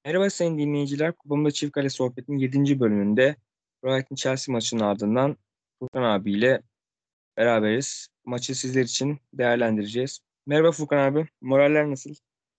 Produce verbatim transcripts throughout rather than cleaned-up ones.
Merhaba sayın dinleyiciler. Kupamda Çift Kale Sohbeti'nin yedinci bölümünde Brighton Chelsea maçının ardından Furkan abiyle beraberiz. Maçı sizler için değerlendireceğiz. Merhaba Furkan abi. Moraller nasıl?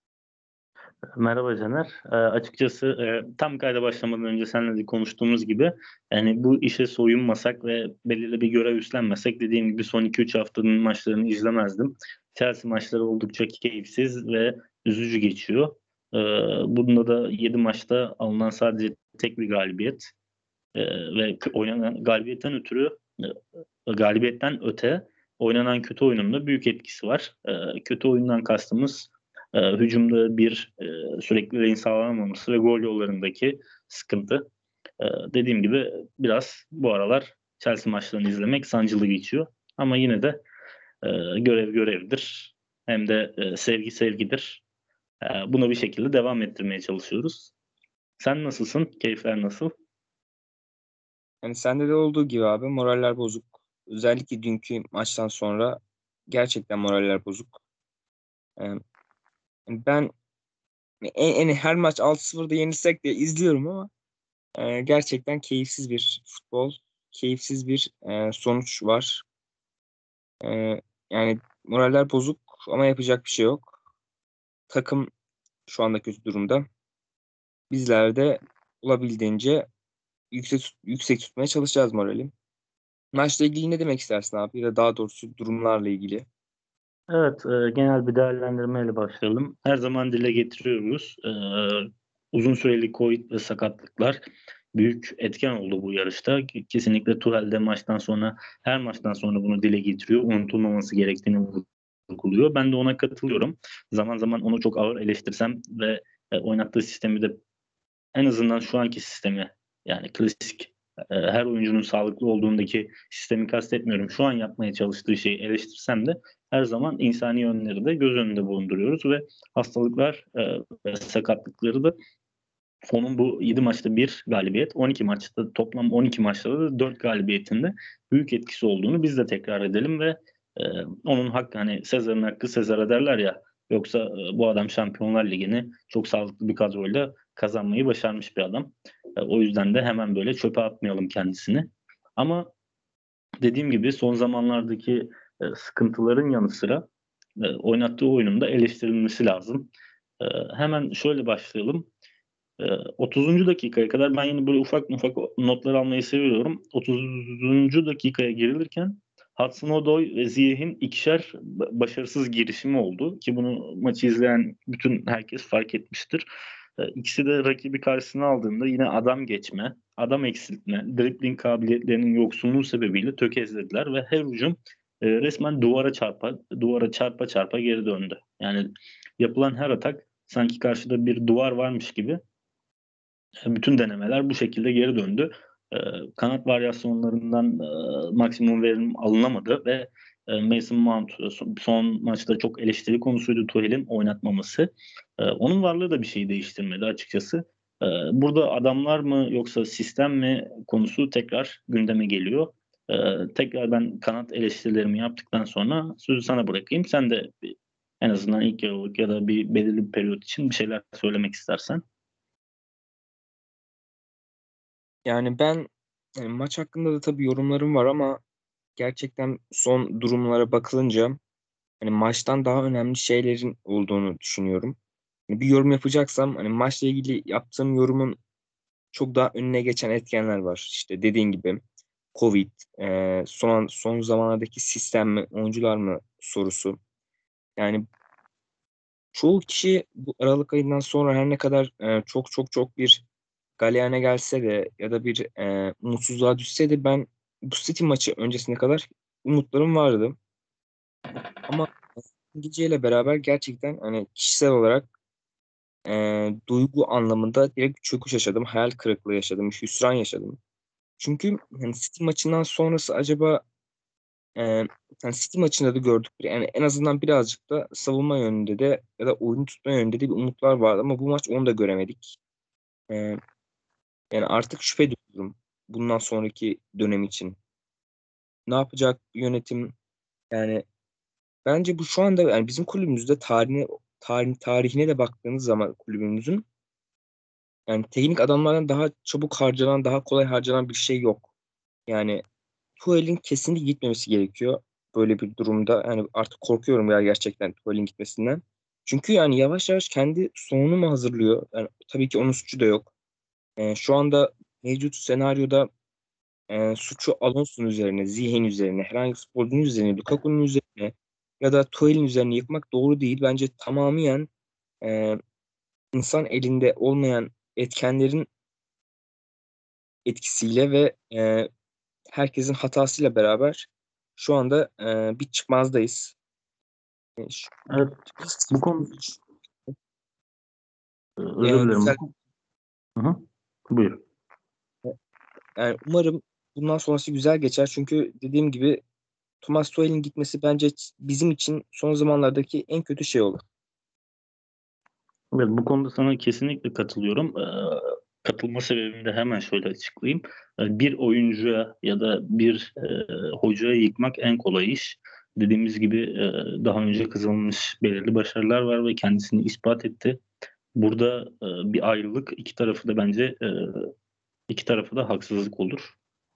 Merhaba Caner. Ee, açıkçası e, tam kayda başlamadan önce seninle de konuştuğumuz gibi yani bu işe soyunmasak ve belirli bir görev üstlenmesek dediğim gibi son iki üç haftanın maçlarını izlemezdim. Chelsea maçları oldukça keyifsiz ve üzücü geçiyor. Ee, Bunda da yedi maçta alınan sadece tek bir galibiyet Ee, ve k- oynanan galibiyetten ötürü e, galibiyetten öte oynanan kötü oyunun da büyük etkisi var. Ee, kötü oyundan kastımız e, hücumda bir e, sürekliliğin sağlanamaması ve gol yollarındaki sıkıntı. Ee, dediğim gibi biraz bu aralar Chelsea maçlarını izlemek sancılı geçiyor. Ama yine de e, görev görevdir. Hem de e, sevgi sevgidir. E, Bunu bir şekilde devam ettirmeye çalışıyoruz. Sen nasılsın? Keyifler nasıl? Yani sende de olduğu gibi abi moraller bozuk. Özellikle dünkü maçtan sonra gerçekten moraller bozuk. Ee, ben en, en her maç altı sıfırda yenilsek de izliyorum ama e, gerçekten keyifsiz bir futbol, keyifsiz bir e, sonuç var. E, yani moraller bozuk ama yapacak bir şey yok. Takım şu anda kötü durumda. Bizler de olabildiğince yüksek, tut- yüksek tutmaya çalışacağız morali. Maçla ilgili ne demek istersin abi? Ya da daha doğrusu durumlarla ilgili. Evet, e, genel bir değerlendirmeyle başlayalım. Her zaman dile getiriyoruz. E, uzun süreli Covid ve sakatlıklar büyük etken oldu bu yarışta. Kesinlikle Tuchel de maçtan sonra, her maçtan sonra bunu dile getiriyor. Unutulmaması gerektiğini vurguluyor. Ben de ona katılıyorum. Zaman zaman onu çok ağır eleştirsem ve e, oynattığı sistemi de en azından şu anki sistemi yani klasik e, her oyuncunun sağlıklı olduğundaki sistemi kastetmiyorum. Şu an yapmaya çalıştığı şeyi eleştirsem de her zaman insani yönleri de göz önünde bulunduruyoruz ve hastalıklar e, ve sakatlıkları da onun bu yedi maçta bir galibiyet, on iki maçta toplam on iki maçta da dört galibiyetinde büyük etkisi olduğunu biz de tekrar edelim ve e, onun hakkı hani Sezar'ın hakkı Sezar'a derler ya, yoksa e, bu adam Şampiyonlar Ligi'ni çok sağlıklı bir kadroyla kazanmayı başarmış bir adam. E, o yüzden de hemen böyle çöpe atmayalım kendisini. Ama dediğim gibi son zamanlardaki e, sıkıntıların yanı sıra e, oynattığı oyunun da eleştirilmesi lazım. E, Hemen şöyle başlayalım. Ee, otuzuncu dakikaya kadar ben yine böyle ufak ufak notlar almayı seviyorum. otuzuncu dakikaya girilirken Hudson-Odoi ve Ziyech'in ikişer başarısız girişimi oldu ki bunu maçı izleyen bütün herkes fark etmiştir. Ee, İkisi de rakibi karşısına aldığında yine adam geçme, adam eksiltme, dribbling kabiliyetlerinin yoksunluğu sebebiyle tökezlediler ve her hücum e, resmen duvara çarpa, duvara çarpa çarpa geri döndü. Yani yapılan her atak sanki karşıda bir duvar varmış gibi bütün denemeler bu şekilde geri döndü. E, Kanat varyasyonlarından e, maksimum verim alınamadı ve e, Mason Mount e, son, son maçta çok eleştiri konusuydu Tuchel'in oynatmaması. E, onun varlığı da bir şeyi değiştirmedi açıkçası. E, Burada adamlar mı yoksa sistem mi konusu tekrar gündeme geliyor. E, tekrar ben kanat eleştirilerimi yaptıktan sonra sözü sana bırakayım. Sen de bir, en azından ilk yarılık ya da bir belirli bir periyot için bir şeyler söylemek istersen. Yani ben yani maç hakkında da tabii yorumlarım var ama gerçekten son durumlara bakılınca hani maçtan daha önemli şeylerin olduğunu düşünüyorum. Yani bir yorum yapacaksam hani maçla ilgili yaptığım yorumun çok daha önüne geçen etkenler var. İşte dediğin gibi Covid, e, son son zamanlardaki sistem mi, oyuncular mı sorusu. Yani çoğu kişi bu Aralık ayından sonra her ne kadar e, çok çok çok bir galeyana gelse de ya da bir e, umutsuzluğa düşse de ben bu City maçı öncesine kadar umutlarım vardı. Ama geceyle beraber gerçekten hani kişisel olarak e, duygu anlamında direkt çöküş yaşadım, hayal kırıklığı yaşadım, hüsran yaşadım. Çünkü hani City maçından sonrası acaba e, yani City maçında da gördük. Yani en azından birazcık da savunma yönünde de ya da oyunu tutma yönünde de bir umutlar vardı ama bu maç onu da göremedik. E, yani artık şüphe duyuyorum bundan sonraki dönem için. Ne yapacak yönetim? Yani bence bu şu anda yani bizim kulübümüzde tarihine tarih, tarihine de baktığınız zaman kulübümüzün Yani teknik adamlardan daha çabuk harcanan, daha kolay harcanan bir şey yok. Yani Tuchel'in kesinlikle gitmemesi gerekiyor böyle bir durumda. Yani artık korkuyorum ya gerçekten Tuchel'in gitmesinden. Çünkü yani yavaş yavaş kendi sonunu mu hazırlıyor? Yani tabii ki onun suçu da yok. Ee, şu anda mevcut senaryoda e, suçu Alonso'nun üzerine, Ziyech'in üzerine, herhangi bir futbolcunun üzerine, Lukaku'nun üzerine ya da Tuchel'in üzerine yıkmak doğru değil. Bence tamamen e, insan elinde olmayan etkenlerin etkisiyle ve e, herkesin hatasıyla beraber şu anda e, bir çıkmazdayız. E, şu- Evet, bu konu e, özür Yani dilerim. Bu düzel konu. Hı hı. Buyur. yani umarım bundan sonrası güzel geçer. Çünkü dediğim gibi Thomas Tuchel'in gitmesi bence bizim için son zamanlardaki en kötü şey olur. Evet, bu konuda sana kesinlikle katılıyorum. Ee, katılma sebebimi de hemen şöyle açıklayayım. Ee, bir oyuncuya ya da bir e, hocaya yıkmak en kolay iş. Dediğimiz gibi e, daha önce kazanılmış belirli başarılar var ve kendisini ispat etti. Burada e, bir ayrılık iki tarafı da bence e, iki tarafı da haksızlık olur.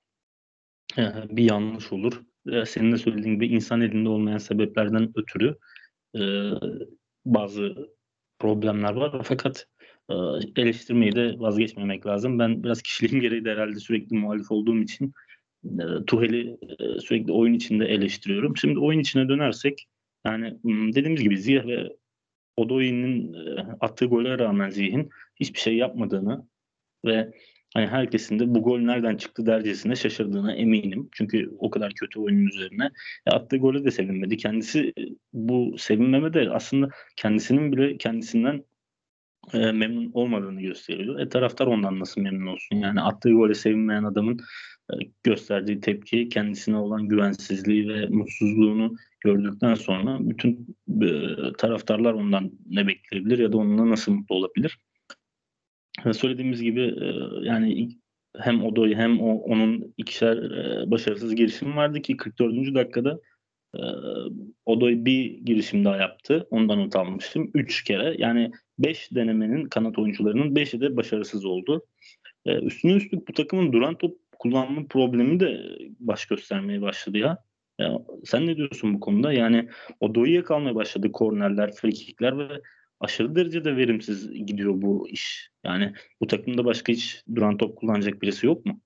E, bir yanlış olur. E, senin de söylediğin gibi insan elinde olmayan sebeplerden ötürü e, bazı problemler var. Fakat e, eleştirmeyi de vazgeçmemek lazım. Ben biraz kişiliğim gereği de herhalde sürekli muhalif olduğum için e, Tuhel'i e, sürekli oyun içinde eleştiriyorum. Şimdi oyun içine dönersek yani m, dediğimiz gibi Ziyech ve Odoi'nin e, attığı gole rağmen Ziyech'in hiçbir şey yapmadığını ve hani herkesin de bu gol nereden çıktı dercesine şaşırdığına eminim. Çünkü o kadar kötü oyunun üzerine. E, attığı gole de sevinmedi. Kendisi e, bu sevinmeme de aslında kendisinin bile kendisinden e, memnun olmadığını gösteriyor. E taraftar ondan nasıl memnun olsun? Yani attığı gole sevinmeyen adamın e, gösterdiği tepki, kendisine olan güvensizliği ve mutsuzluğunu gördükten sonra bütün e, taraftarlar ondan ne bekleyebilir ya da onunla nasıl mutlu olabilir? E, Söylediğimiz gibi e, yani hem Odoy hem o, onun ikişer e, başarısız girişimi vardı ki kırk dördüncü dakikada e, Odoy bir girişim daha yaptı. Ondan not almıştım. Üç kere yani beş denemenin kanat oyuncularının beşi de başarısız oldu. E, üstüne üstlük bu takımın duran top kullanma problemi de baş göstermeye başladı ya. Ya sen ne diyorsun bu konuda? Yani Odoy'ya kalmaya başladı kornerler, frikikler ve aşırı derecede verimsiz gidiyor bu iş. Yani bu takımda başka hiç duran top kullanacak birisi yok mu?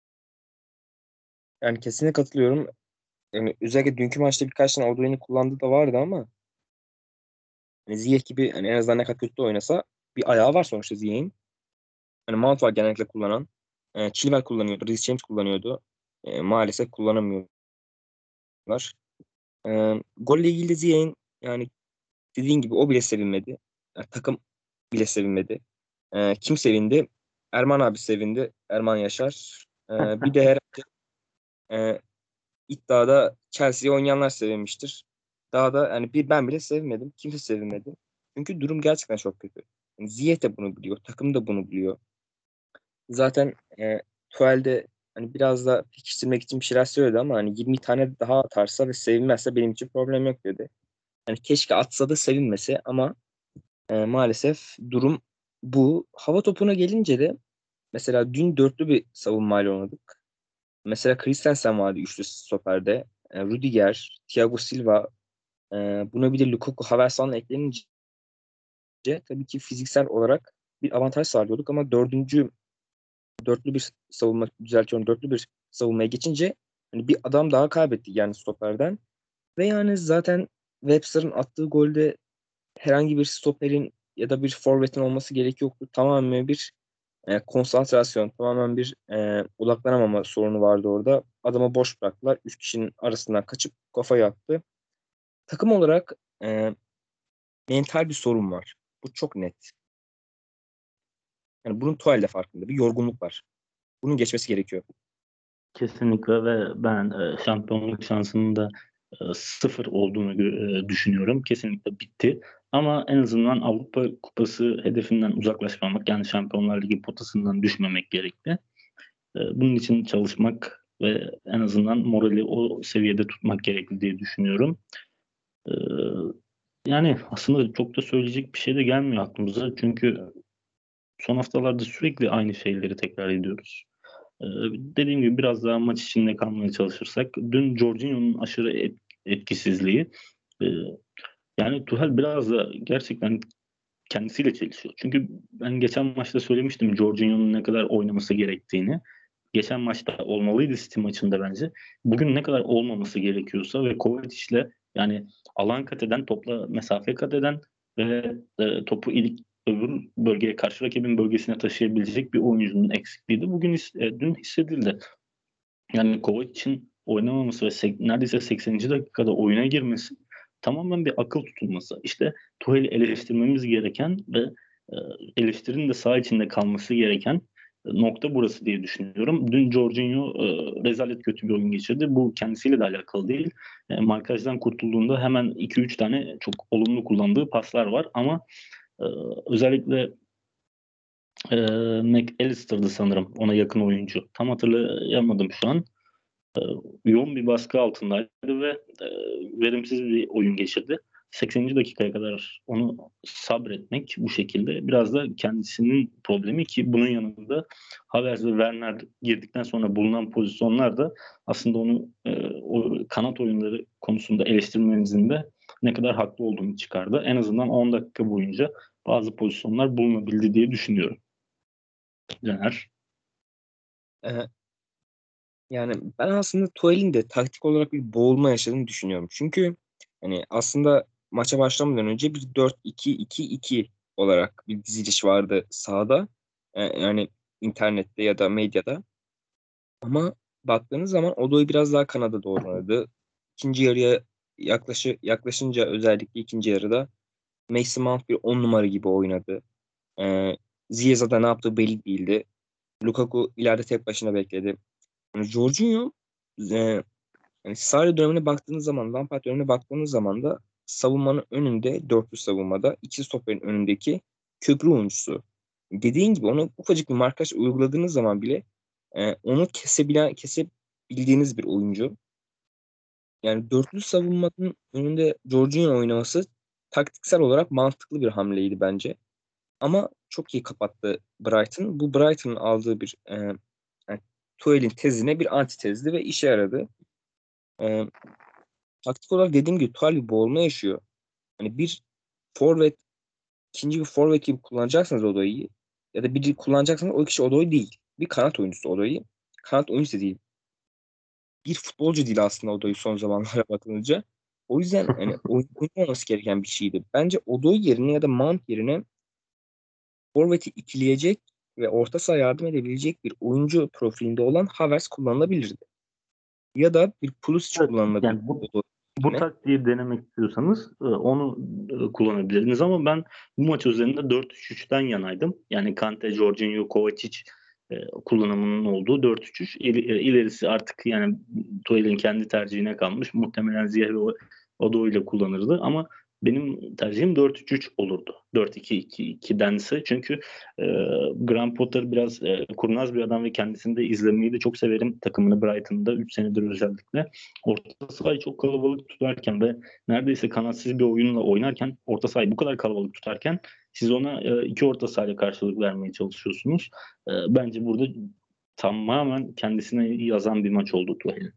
Yani kesinlikle katılıyorum. Yani özellikle dünkü maçta birkaç tane Odoi'nin kullandığı da vardı ama hani Ziyech gibi hani en azından ne kadar kötü de oynasa bir ayağı var sonuçta Ziyech'in. Hani Mount var genellikle kullanan. E, Chilwell kullanıyordu. Reece James kullanıyordu. E, maalesef kullanamıyorlar. E, golle ilgili de Ziyech'in yani dediğin gibi o bile sevinmedi. Yani takım bile sevinmedi. E, kim sevindi? Erman abi sevindi. Erman Yaşar. E, bir de herhalde e, iddiada Chelsea'yi oynayanlar sevinmiştir. Daha da yani bir ben bile sevmedim. Kimse sevinmedi. Çünkü durum gerçekten çok kötü. Yani Ziyech de bunu biliyor. Takım da bunu biliyor. Zaten e, Tuhel'de hani biraz da pekiştirmek için bir şeyler söyledi ama hani yirmi tane daha atarsa ve sevinmezse benim için problem yok dedi. Yani keşke atsa da sevinmese ama e, maalesef durum bu. Hava topuna gelince de mesela dün dörtlü bir savunmayla oynadık. Mesela Christensen vardı üçlü stoperde. E, Rudiger, Thiago Silva, e, buna bir de Lukaku, Havertz'le eklenince tabii ki fiziksel olarak bir avantaj sağlıyorduk ama dördüncü dörtlü bir savunma düzeltiyorum dörtlü bir savunmaya geçince hani bir adam daha kaybetti yani stoperden ve yani zaten Webster'ın attığı golde herhangi bir stoperin ya da bir forvetin olması gerek yoktu. Tamamen bir e, konsantrasyon, tamamen bir e, odaklanamama sorunu vardı orada. Adamı boş bıraktılar. Üç kişinin arasından kaçıp kafayı attı. Takım olarak e, mental bir sorun var. Bu çok net. Yani bunun Tuchel de farkında. Bir yorgunluk var. Bunun geçmesi gerekiyor. Kesinlikle ve ben e, şampiyonluk şansının da e, sıfır olduğunu gö- e, düşünüyorum. Kesinlikle bitti. Ama en azından Avrupa Kupası hedefinden uzaklaşmamak yani Şampiyonlar Ligi potasından düşmemek gerekli. E, bunun için çalışmak ve en azından morali o seviyede tutmak gerekli diye düşünüyorum. E, yani aslında çok da söyleyecek bir şey de gelmiyor aklımıza. Çünkü son haftalarda sürekli aynı şeyleri tekrar ediyoruz. Ee, dediğim gibi biraz daha maç içinde kalmaya çalışırsak, dün Jorginho'nun aşırı et- etkisizliği, e, yani Tuchel biraz da gerçekten kendisiyle çelişiyor. Çünkü ben geçen maçta söylemiştim Jorginho'nun ne kadar oynaması gerektiğini. Geçen maçta olmalıydı City maçında bence. Bugün ne kadar olmaması gerekiyorsa ve Kovacic'le, yani alan kat eden, topla mesafe kat eden ve e, topu ilk öbür bölgeye, karşı rakibin bölgesine taşıyabilecek bir oyuncunun eksikliği de bugün his- e, dün hissedildi. Yani Kovacic'in oynamaması ve sek- neredeyse sekseninci dakikada oyuna girmesi tamamen bir akıl tutulması. İşte Tuhel'i eleştirmemiz gereken ve e, eleştirinin de saha içinde kalması gereken e, nokta burası diye düşünüyorum. Dün Jorginho e, rezalet kötü bir oyun geçirdi. Bu kendisiyle de alakalı değil. E, markajdan kurtulduğunda hemen iki üç tane çok olumlu kullandığı paslar var ama e, özellikle e, McAllister'dı sanırım ona yakın oyuncu. Tam hatırlayamadım şu an. E, yoğun bir baskı altındaydı ve e, verimsiz bir oyun geçirdi. sekseninci dakikaya kadar onu sabretmek bu şekilde biraz da kendisinin problemi, ki bunun yanında Havertz ve Werner girdikten sonra bulunan pozisyonlar da aslında onu e, o kanat oyunları konusunda eleştirmemizin de ne kadar haklı olduğunu çıkardı. En azından on dakika boyunca bazı pozisyonlar bulunabildi diye düşünüyorum. Caner. Ee, Yani ben aslında Tuchel'in de taktik olarak bir boğulma yaşadığını düşünüyorum. Çünkü hani aslında maça başlamadan önce bir dört iki iki iki olarak bir diziliş vardı sahada. Ee, yani internette ya da medyada. Ama baktığınız zaman Odoi biraz daha kanada doğru oynadı. İkinci yarıya yaklaşı, yaklaşınca özellikle ikinci yarıda Mason Mount bir on numara gibi oynadı. Ee, Ziyech'e ne yaptığı belli değildi. Lukaku ileride tek başına bekledi. Yani Jorginho, e, yani Sarri dönemine baktığınız zaman, Lampard dönemine baktığınız zaman da savunmanın önünde, dörtlü savunmada iki stoperin önündeki köprü oyuncusu. Dediğin gibi onu ufacık bir markaj uyguladığınız zaman bile e, onu kesebilen, kesebildiğiniz bir oyuncu. Yani dörtlü savunmanın önünde Jorginho oynaması taktiksel olarak mantıklı bir hamleydi bence. Ama çok iyi kapattı Brighton. Bu Brighton'ın aldığı bir e, yani Tuchel'in tezine bir antitezdi ve işe yaradı. E, Taktik olarak dediğim gibi Tuchel bir boğulma yaşıyor. Hani bir forvet, ikinci bir forvet gibi kullanacaksanız Odoi'yi ya da biri kullanacaksanız o kişi Odoi değil. Bir kanat oyuncusu Odoi. Kanat oyuncusu değil. Bir futbolcu değil aslında Odoi son zamanlara bakılınca. O yüzden hani oyun oynamaması gereken bir şeydi. Bence Odoi yerine ya da Mount yerine forveti ikileyecek ve orta saha yardım edebilecek bir oyuncu profilinde olan Havertz kullanılabilirdi. Ya da bir Pulisic Evet, kullanılabilirdi yani bu Odoi bu yerine. taktiği denemek istiyorsanız e, onu e, kullanabilirsiniz ama ben bu maç üzerinde dört üç üçten yanaydım. Yani Kante, Jorginho, Kovacic e, kullanımının olduğu dört üç üç. İl- e, İlerisi artık yani Tuchel'in kendi tercihine kalmış. Muhtemelen Ziyech ve Odo ile kullanırdı ama benim tercihim dört üç üç olurdu. dört iki iki ikidense, çünkü e, Graham Potter biraz e, kurnaz bir adam ve kendisini de izlemeyi de çok severim. Takımını Brighton'da üç senedir özellikle. Orta sahayı çok kalabalık tutarken ve neredeyse kanatsız bir oyunla oynarken, orta sahayı bu kadar kalabalık tutarken siz ona e, iki orta sahayla karşılık vermeye çalışıyorsunuz. E, bence burada tamamen kendisine yazan bir maç oldu Tuhel'in.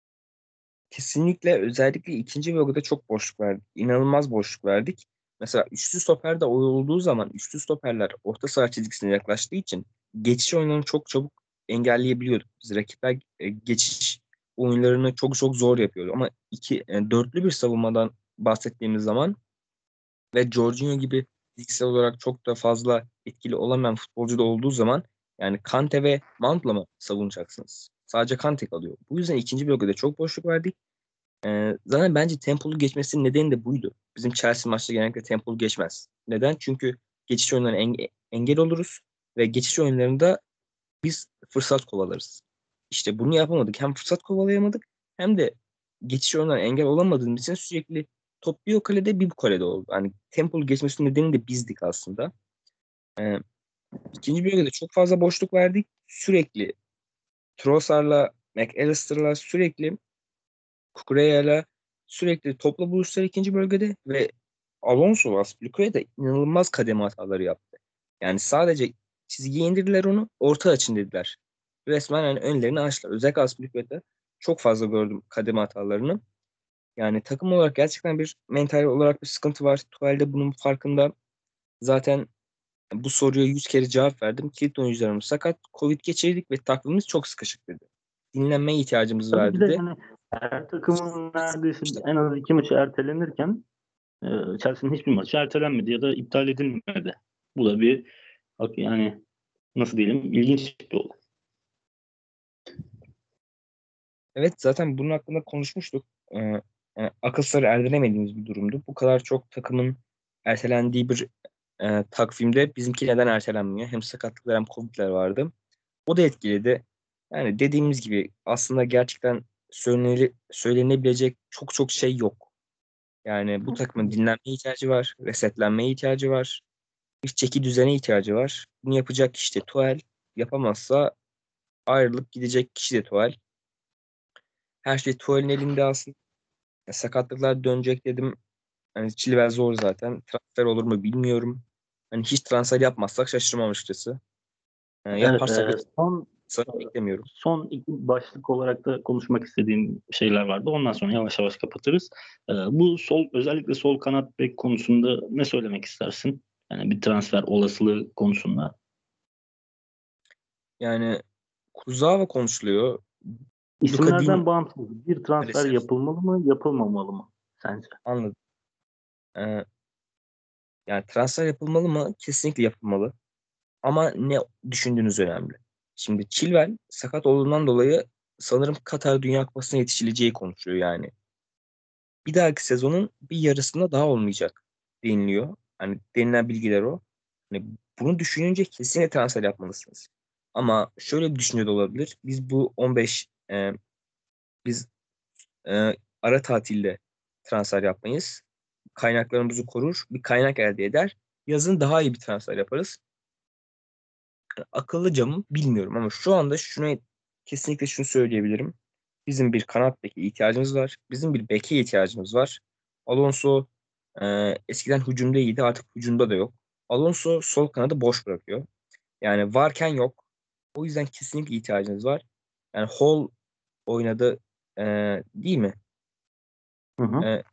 Kesinlikle özellikle ikinci bölgede çok boşluk verdik. İnanılmaz boşluk verdik. Mesela üçlü stoperde o olduğu zaman üçlü stoperler orta saha çizgisine yaklaştığı için geçiş oyunlarını çok çabuk engelleyebiliyorduk. Biz rakipler e, geçiş oyunlarını çok çok zor yapıyordu. Ama iki, e, dörtlü bir savunmadan bahsettiğimiz zaman ve Jorginho gibi fiziksel olarak çok da fazla etkili olamayan futbolcu da olduğu zaman yani Kante ve Mount'la mı savunacaksınız? Sadece Kante kalıyor. Bu yüzden ikinci bölgede çok boşluk verdik. Ee, zaten bence tempolu geçmesinin nedeni de buydu. Bizim Chelsea maçta genellikle tempolu geçmez. Neden? Çünkü geçiş oyunlarına enge- engel oluruz ve geçiş oyunlarında biz fırsat kovalarız. İşte bunu yapamadık. Hem fırsat kovalayamadık hem de geçiş oyunlarına engel olamadığımız için sürekli top bir o kalede bir bu kalede oldu. Yani tempolu geçmesinin nedeni de bizdik aslında. Ee, ikinci bölgede çok fazla boşluk verdik. Sürekli Trossard'la McAllister'la sürekli Kukureya'yla sürekli topla buluştular ikinci bölgede ve Alonso Aspilicueta inanılmaz kademe hataları yaptı. Yani sadece çizgiye indirdiler onu. Orta açın dediler. Resmen yani önlerini açtılar. Özellikle Aspilicueta'da çok fazla gördüm kademe hatalarını. Yani takım olarak gerçekten bir mental olarak bir sıkıntı var. Tuchel de bunun farkında. Zaten bu soruya yüz kere cevap verdim. Kilit oyuncularımız sakat. Covid geçirdik ve takvimimiz çok sıkışık dedi. Dinlenmeye ihtiyacımız Tabii var bir de dedi. yani her takımın neredeyse en az iki maçı ertelenirken e, Chelsea'nin hiçbir maçı ertelenmedi ya da iptal edilmedi. Bu da bir bak yani nasıl diyelim ilginç bir olay. Evet, zaten bunun hakkında konuşmuştuk. Ee, yani akıl sır erdiremediğimiz bir durumdu. Bu kadar çok takımın ertelendiği bir e, takvimde bizimki neden ertelenmiyor? Hem sakatlıklar hem Covid'ler vardı. O da etkiledi. Yani dediğimiz gibi aslında gerçekten söyleneli, söylenebilecek çok çok şey yok. Yani bu takımın dinlenmeye ihtiyacı var, resetlenmeye ihtiyacı var, bir çeki düzene ihtiyacı var. Bunu yapacak kişi de Tuchel. Yapamazsa ayrılıp gidecek kişi de Tuchel. Her şey Tuchel'in elinde aslında. Ya sakatlıklar dönecek dedim. Hani Chilwell zor zaten. Transfer olur mu bilmiyorum. Hani hiç transfer yapmazsak şaşırmam açıkçası. Ee, Evet, yaparsak da e, son sanırım beklemiyorum. son iki başlık olarak da konuşmak istediğim şeyler vardı. Ondan sonra yavaş yavaş kapatırız. E, bu sol özellikle sol kanat bek konusunda ne söylemek istersin? Yani bir transfer olasılığı konusunda. Yani Kurzawa konuşuluyor. Luka Di İsimlerden bağımsız bir transfer maalesef yapılmalı mı, yapılmamalı mı sence? anladım. Ee, yani transfer yapılmalı mı? Kesinlikle yapılmalı. Ama ne düşündüğünüz önemli. Şimdi Chilwell sakat olduğundan dolayı sanırım Katar Dünya Kupası'na yetişileceği konuşuluyor yani. Bir dahaki sezonun bir yarısında daha olmayacak deniliyor. Hani denilen bilgiler o. Hani bunu düşününce kesinlikle transfer yapmalısınız. Ama şöyle bir düşünce de olabilir. Biz bu on beş e, biz e, ara tatilde transfer yapmayız. Kaynaklarımızı korur, bir kaynak elde eder. Yazın daha iyi bir transfer yaparız. Akıllıca mı bilmiyorum ama şu anda şunu kesinlikle şunu söyleyebilirim. Bizim bir kanat beke ihtiyacımız var. Bizim bir beke ihtiyacımız var. Alonso e, eskiden hücumda iyiydi, artık hücumda da yok. Alonso sol kanadı boş bırakıyor. Yani varken yok. O yüzden kesinlikle ihtiyacınız var. Yani Hall oynadı e, değil mi? Hı hı. E,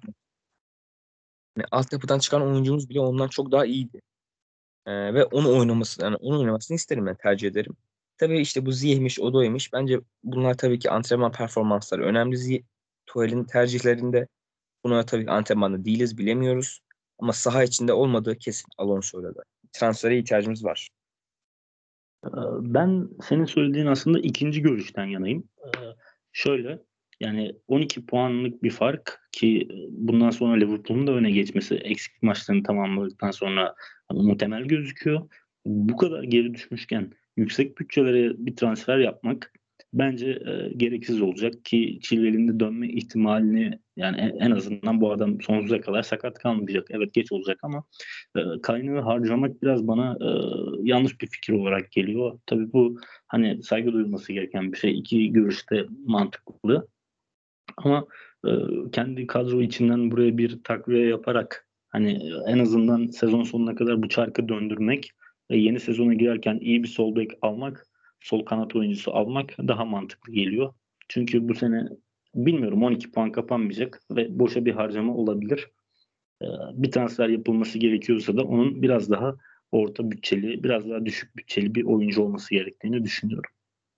yani altyapıdan çıkan oyuncumuz bile ondan çok daha iyiydi. Ee, ve onu oynaması, yani onu oynamasını isterim, ben tercih ederim. Tabii işte bu Ziyeh'miş, Odo'ymuş. Bence bunlar tabii ki antrenman performansları önemli. Ziyeh, Tuhel'in tercihlerinde buna tabii ki antrenmanda değiliz, bilemiyoruz. Ama saha içinde olmadığı kesin Alonso'yla da. Transfere ihtiyacımız var. Ee, Ben senin söylediğin aslında ikinci görüşten yanayım. Ee, Şöyle yani on iki puanlık bir fark ki bundan sonra Liverpool'un da öne geçmesi eksik maçlarını tamamladıktan sonra muhtemel gözüküyor. Bu kadar geri düşmüşken yüksek bütçelere bir transfer yapmak bence e, gereksiz olacak ki Chilwell'in de dönme ihtimalini yani en, en azından bu adam sonsuza kadar sakat kalmayacak. Evet geç olacak ama e, kaynağı harcamak biraz bana e, yanlış bir fikir olarak geliyor. Tabii bu hani saygı duyulması gereken bir şey. İki görüşte mantıklı. Ama e, kendi kadro içinden buraya bir takviye yaparak hani e, en azından sezon sonuna kadar bu çarkı döndürmek ve yeni sezona girerken iyi bir sol bek almak, sol kanat oyuncusu almak daha mantıklı geliyor. Çünkü bu sene bilmiyorum on iki puan kapanmayacak ve boşa bir harcama olabilir. Ee, Bir transfer yapılması gerekiyorsa da onun biraz daha orta bütçeli, biraz daha düşük bütçeli bir oyuncu olması gerektiğini düşünüyorum.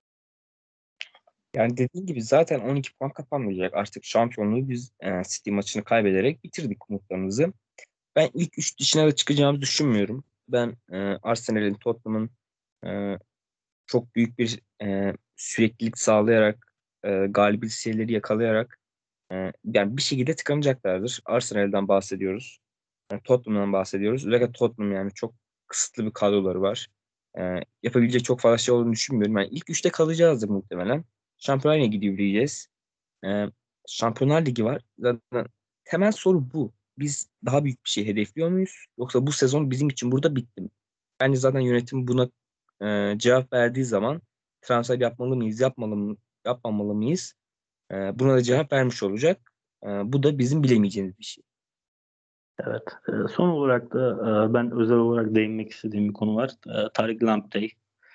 Yani dediğim gibi zaten on iki puan kapanmayacak. Artık şampiyonluğu biz e, City maçını kaybederek bitirdik umutlarımızı. Ben ilk üç dışına da çıkacağımızı düşünmüyorum. Ben e, Arsenal'in, Tottenham'ın e, çok büyük bir e, süreklilik sağlayarak e, galibiyet serileri yakalayarak e, yani bir şekilde tıkanacaklardır. Arsenal'den bahsediyoruz. Yani Tottenham'dan bahsediyoruz. Özellikle Tottenham yani çok kısıtlı bir kadroları var. E, yapabilecek çok fazla şey olduğunu düşünmüyorum. Yani ilk üçte kalacağızdır muhtemelen. Şampiyonlar Ligi'ne gidebileceğiz. E, Şampiyonlar Ligi var. Zaten temel soru bu. Biz daha büyük bir şey hedefliyor muyuz? Yoksa bu sezon bizim için burada bitti mi? Bence zaten yönetim buna e, cevap verdiği zaman transfer yapmalı mıyız, yapmalı mı, yapmamalı mıyız? E, buna da cevap vermiş olacak. E, bu da bizim bilemeyeceğimiz bir şey. Evet. Ee, son olarak da e, ben özel olarak değinmek istediğim bir konu var. Ee, Tariq Lamptey.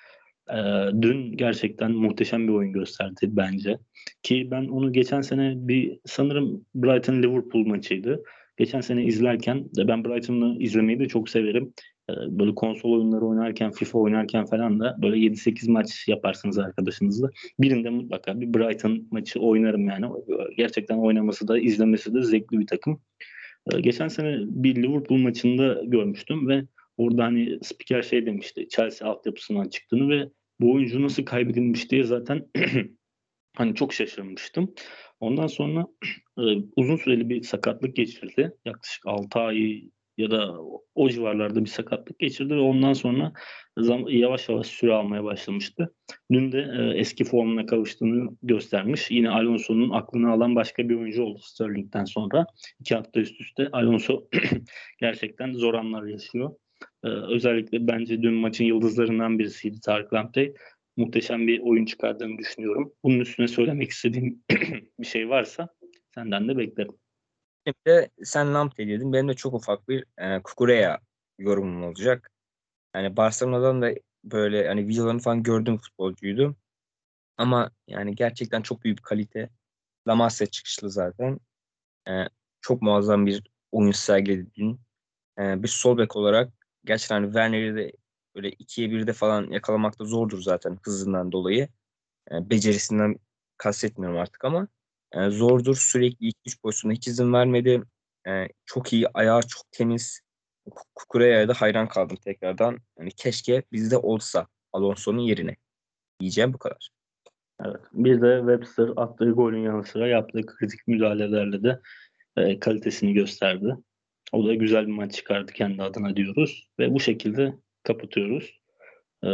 Ee, dün gerçekten muhteşem bir oyun gösterdi bence. Ki ben onu geçen sene bir sanırım Brighton Liverpool maçıydı. Geçen sene izlerken de ben Brighton'ı izlemeyi de çok severim. Ee, böyle konsol oyunları oynarken, FIFA oynarken falan da böyle yedi sekiz maç yaparsınız arkadaşınızla. Birinde mutlaka bir Brighton maçı oynarım yani. Gerçekten oynaması da izlemesi de zevkli bir takım. Ee, Geçen sene bir Liverpool maçında görmüştüm ve orada hani spiker şey demişti. Chelsea altyapısından çıktığını ve bu oyuncu nasıl kaybedilmiş diye zaten hani çok şaşırmıştım. Ondan sonra e, uzun süreli bir sakatlık geçirdi. Yaklaşık altı ay ya da o civarlarda bir sakatlık geçirdi ve ondan sonra zam- yavaş yavaş süre almaya başlamıştı. Dün de e, eski formuna kavuştuğunu göstermiş. Yine Alonso'nun aklını alan başka bir oyuncu oldu Sterling'den sonra. İki hafta üst üste Alonso gerçekten zor anlar yaşıyor. E, özellikle bence dün maçın yıldızlarından birisiydi Tarık Lamptey. Muhteşem bir oyun çıkardığını düşünüyorum. Bunun üstüne söylemek istediğim bir şey varsa senden de beklerim. Bir de sen Lamptey dedin. Benim de çok ufak bir e, Cucurella yorumum olacak. Yani Barcelona'dan da böyle hani videolarını falan gördüğüm futbolcuydu. Ama yani gerçekten çok büyük bir kalite. La Masia çıkışlı zaten. E, Çok muazzam bir oyun sergiledi dün. E, bir sol bek olarak gerçekten hani Werner'i de böyle ikiye birde falan yakalamakta zordur zaten hızından dolayı. E, becerisinden kastetmiyorum artık ama e, zordur. Sürekli ilk üç pozisyonda hiç izin vermedi. E, çok iyi, ayağı çok temiz. Kukureya'ya da hayran kaldım tekrardan. Yani keşke bizde olsa Alonso'nun yerine. Diyeceğim bu kadar. Evet. Bir de Webster attığı golün yanı sıra yaptığı kritik müdahalelerle de e, kalitesini gösterdi. O da güzel bir maç çıkardı kendi adına diyoruz. Ve bu şekilde kapatıyoruz. E,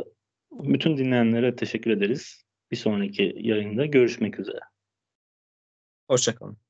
Bütün dinleyenlere teşekkür ederiz. Bir sonraki yayında görüşmek üzere. Hoşça kalın.